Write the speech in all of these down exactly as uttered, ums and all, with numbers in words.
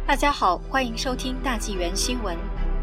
大家好，欢迎收听大纪元新闻。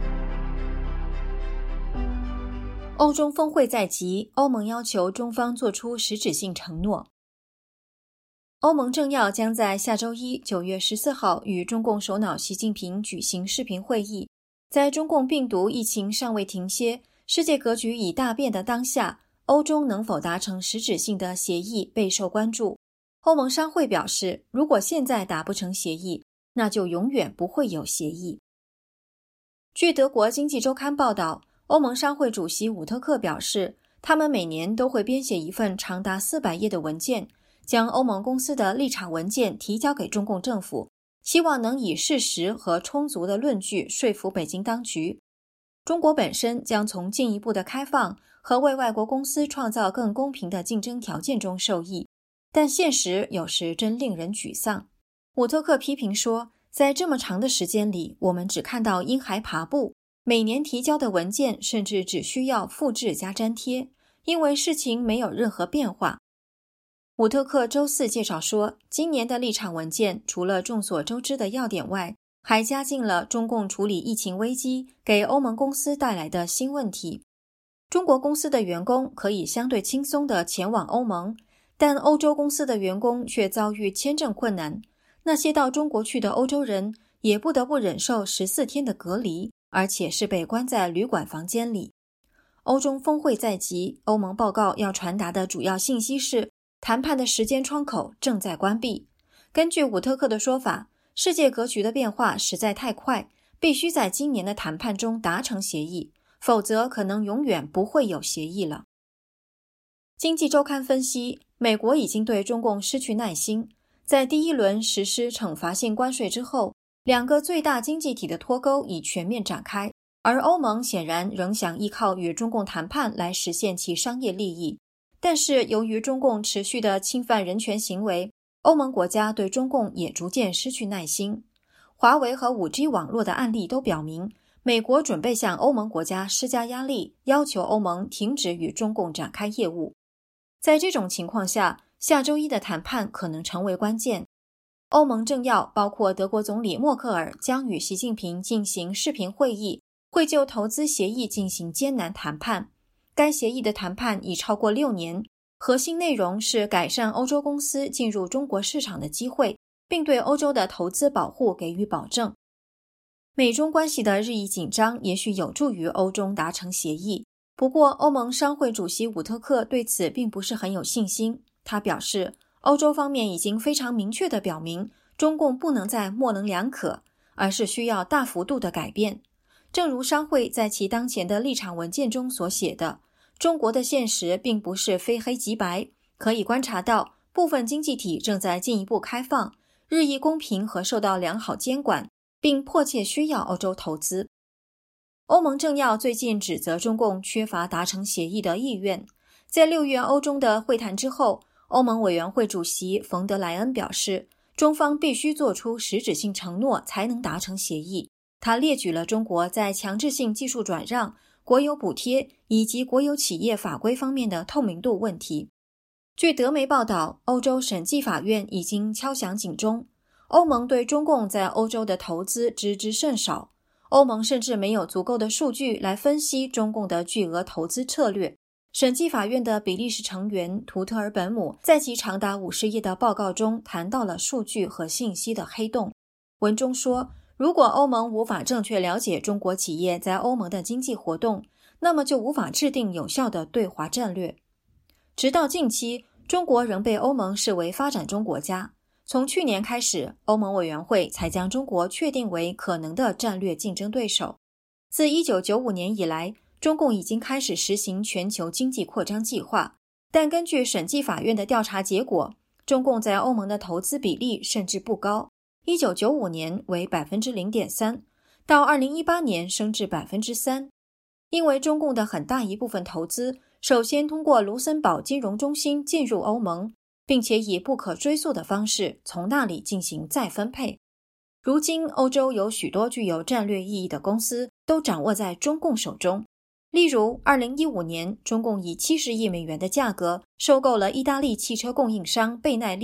欧中峰会在即，欧盟要求中方作出实质性承诺。欧盟政要将在下周一九月十四号与中共首脑习近平举行视频会议。在中共病毒疫情尚未停歇、世界格局已大变的当下，欧中能否达成实质性的协议备受关注。欧盟商会表示，如果现在达不成协议，那就永远不会有协议。据德国经济周刊报道，欧盟商会主席伍特克表示，他们每年都会编写一份长达四百页的文件，将欧盟公司的立场文件提交给中共政府，希望能以事实和充足的论据说服北京当局。中国本身将从进一步的开放和为外国公司创造更公平的竞争条件中受益，但现实有时真令人沮丧。伍特克批评说，在这么长的时间里，我们只看到婴孩爬步，每年提交的文件甚至只需要复制加粘贴，因为事情没有任何变化。伍特克周四介绍说，今年的立场文件除了众所周知的要点外，还加进了中共处理疫情危机给欧盟公司带来的新问题。中国公司的员工可以相对轻松地前往欧盟，但欧洲公司的员工却遭遇签证困难。那些到中国去的欧洲人也不得不忍受十四天的隔离，而且是被关在旅馆房间里。欧中峰会在即，欧盟报告要传达的主要信息是，谈判的时间窗口正在关闭。根据伍特克的说法，世界格局的变化实在太快，必须在今年的谈判中达成协议，否则可能永远不会有协议了。经济周刊分析，美国已经对中共失去耐心。在第一轮实施惩罚性关税之后，两个最大经济体的脱钩已全面展开，而欧盟显然仍想依靠与中共谈判来实现其商业利益。但是由于中共持续的侵犯人权行为，欧盟国家对中共也逐渐失去耐心。华为和 五 G 网络的案例都表明，美国准备向欧盟国家施加压力，要求欧盟停止与中共展开业务。在这种情况下，下周一的谈判可能成为关键。欧盟政要包括德国总理默克尔将与习近平进行视频会议，会就投资协议进行艰难谈判。该协议的谈判已超过六年，核心内容是改善欧洲公司进入中国市场的机会，并对欧洲的投资保护给予保证。美中关系的日益紧张也许有助于欧中达成协议，不过欧盟商会主席伍特克对此并不是很有信心。他表示，欧洲方面已经非常明确地表明，中共不能再模棱两可，而是需要大幅度的改变。正如商会在其当前的立场文件中所写的，中国的现实并不是非黑即白，可以观察到部分经济体正在进一步开放，日益公平和受到良好监管，并迫切需要欧洲投资。欧盟政要最近指责中共缺乏达成协议的意愿。在六月欧中的会谈之后，欧盟委员会主席冯德莱恩表示，中方必须做出实质性承诺才能达成协议。他列举了中国在强制性技术转让、国有补贴以及国有企业法规方面的透明度问题。据德媒报道，欧洲审计法院已经敲响警钟，欧盟对中共在欧洲的投资知之甚少，欧盟甚至没有足够的数据来分析中共的巨额投资策略。审计法院的比利时成员图特尔本姆在其长达五十页的报告中谈到了数据和信息的黑洞。文中说，如果欧盟无法正确了解中国企业在欧盟的经济活动，那么就无法制定有效的对华战略。直到近期，中国仍被欧盟视为发展中国家。从去年开始，欧盟委员会才将中国确定为可能的战略竞争对手。自一九九五年以来，中共已经开始实行全球经济扩张计划，但根据审计法院的调查结果，中共在欧盟的投资比例甚至不高。一九九五年为 百分之零点三， 到二零一八年升至 百分之三。 因为中共的很大一部分投资首先通过卢森堡金融中心进入欧盟，并且以不可追溯的方式从那里进行再分配。如今欧洲有许多具有战略意义的公司都掌握在中共手中。例如二零一五年，中共以七十亿美元的价格收购了意大利汽车供应商贝耐利，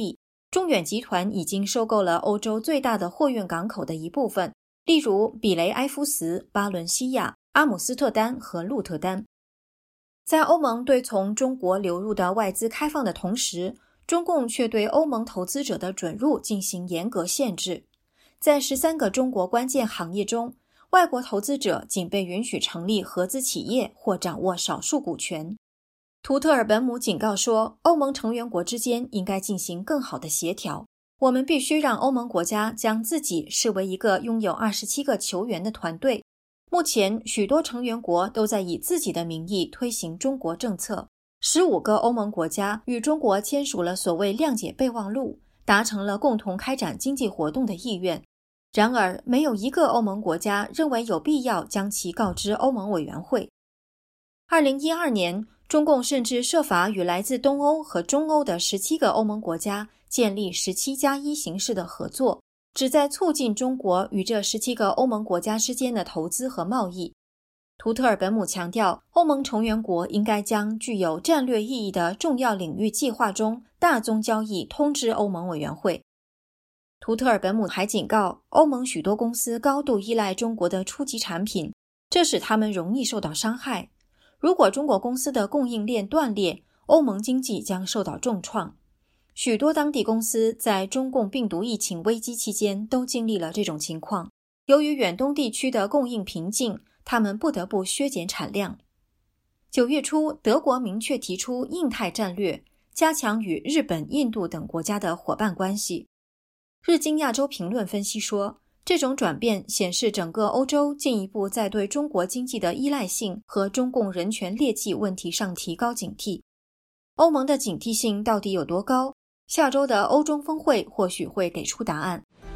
中远集团已经收购了欧洲最大的货运港口的一部分，例如比雷埃夫斯、巴伦西亚、阿姆斯特丹和鹿特丹。在欧盟对从中国流入的外资开放的同时，中共却对欧盟投资者的准入进行严格限制。在十三个中国关键行业中，外国投资者仅被允许成立合资企业或掌握少数股权。图特尔本姆警告说，欧盟成员国之间应该进行更好的协调，我们必须让欧盟国家将自己视为一个拥有二十七个球员的团队。目前，许多成员国都在以自己的名义推行中国政策。十五个欧盟国家与中国签署了所谓谅解备忘录，达成了共同开展经济活动的意愿。然而，没有一个欧盟国家认为有必要将其告知欧盟委员会。二零一二年，中共甚至设法与来自东欧和中欧的十七个欧盟国家建立十七加一形式的合作，旨在促进中国与这十七个欧盟国家之间的投资和贸易。图特尔本姆强调，欧盟成员国应该将具有战略意义的重要领域计划中大宗交易通知欧盟委员会。图特尔本姆还警告，欧盟许多公司高度依赖中国的初级产品，这使他们容易受到伤害。如果中国公司的供应链断裂，欧盟经济将受到重创。许多当地公司在中共病毒疫情危机期间都经历了这种情况。由于远东地区的供应瓶颈，他们不得不削减产量。九月初，德国明确提出印太战略，加强与日本、印度等国家的伙伴关系。日经亚洲评论分析说，这种转变显示整个欧洲进一步在对中国经济的依赖性和中共人权劣迹问题上提高警惕。欧盟的警惕性到底有多高？下周的欧中峰会或许会给出答案。